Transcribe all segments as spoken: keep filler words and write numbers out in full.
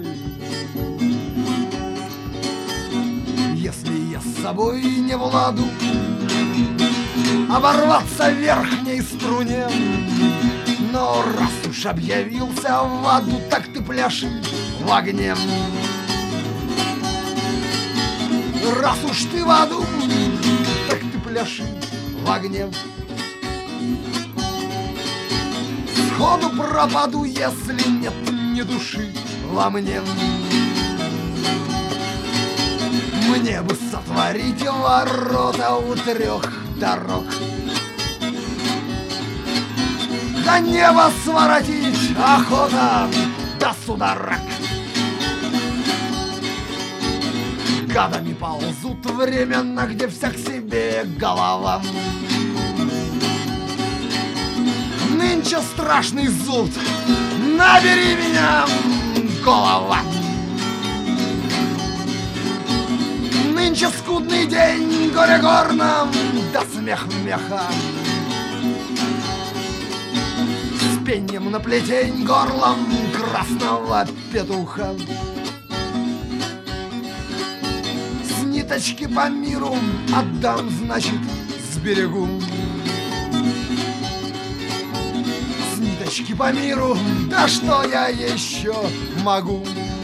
Если я с собой не в ладу, оборваться в верхней струне. Но раз уж объявился в аду, так ты пляши в огне. Раз уж ты в аду, так ты пляши в огне. Сходу пропаду, если нет ни души во мне. Мне бы сотворить ворота у трех дорог, до неба своротить охота до судорог. Гадами ползут временно, где всяк себе голова. Нынче страшный зуд, набери меня, голова. Нынче скудный день, горе горном, да смех меха. С пеньем на плетень горлом красного петуха. С ниточки по миру отдам, значит, сберегу. С ниточки по миру, да что я еще могу?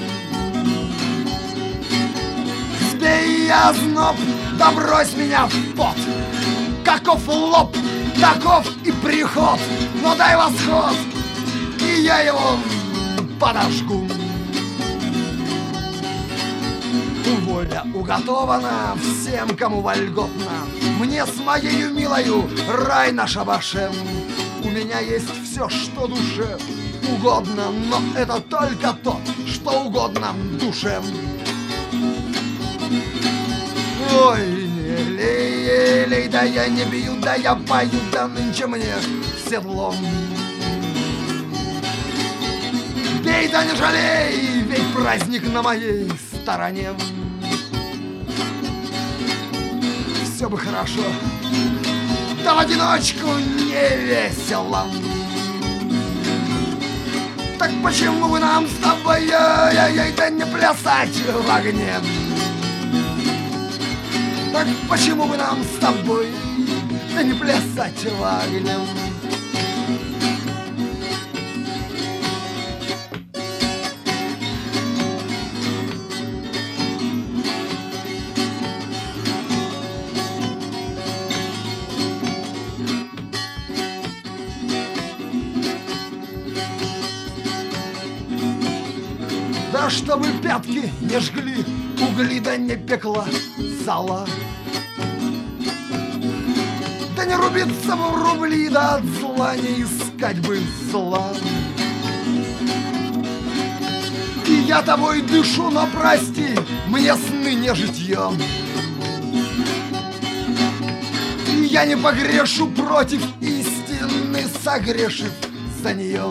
Сбей я зноб, да брось меня в пот. Каков лоб, таков и приход. Но дай восход, и я его подожгу. Воля уготована всем, кому вольготно. Мне с моею милою рай на шабаше. У меня есть все, что душе угодно, но это только то, что угодно душе. Ой, не лей, лей, да я не бью, да я пою, да нынче мне в седло. Бей, да не жалей, ведь праздник на моей стороне. Все бы хорошо, да в одиночку не весело. Так почему бы нам с тобой, ой-ой-ой, да не плясать в огне? Так почему бы нам с тобой, да не плясать в огне? Да чтобы пятки не жгли угли, да не пекла зала. Да не рубиться бы в рубли, да от зла не искать бы зла. И я тобой дышу, но прости, мне сны не житьем. И я не погрешу против истины, согрешив за нее.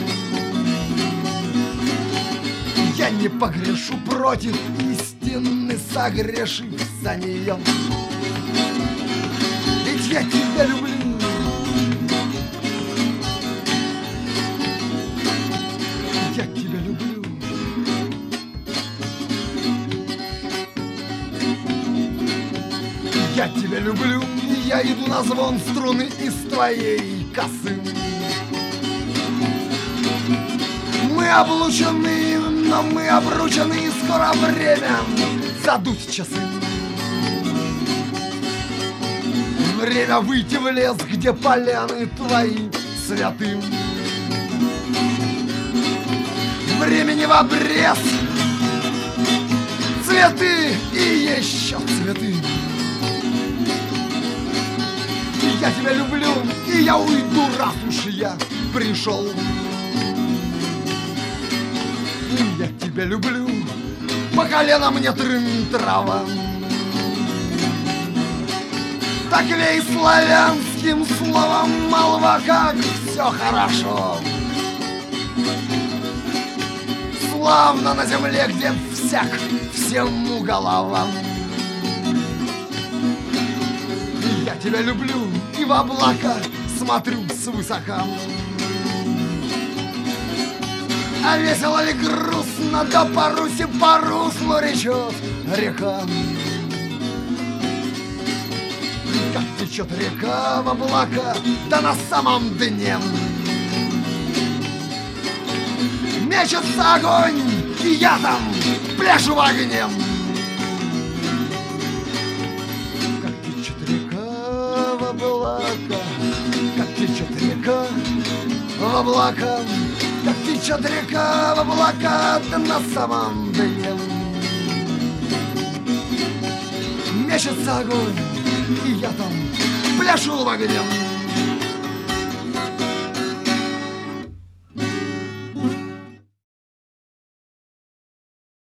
Я не погрешу против истины, согрешив за нее. Ведь я тебя люблю. Я тебя люблю. Я тебя люблю, и я иду на звон струны из твоей косы. Мы облучены, но мы обручены, и скоро время задуть часы. Время выйти в лес, где поляны твои святым. Времени в обрез, цветы и еще цветы. Я тебя люблю, и я уйду, раз уж я пришел. Я тебя люблю, по колено мне трын-трава. Так вей славянским словом молва, как все хорошо. Славно на земле, где всяк всему голова. Я тебя люблю, и в облака смотрю свысока. А весело ли грустно, да по Руси по руслу речет река. Как течет река в облака, да на самом дне мечется огонь, и я там пляшу в огне. Как течет река в облака, как течет река в облака, как течет река в облака, да на самом дне мечется огонь, и я там пляшу в огне.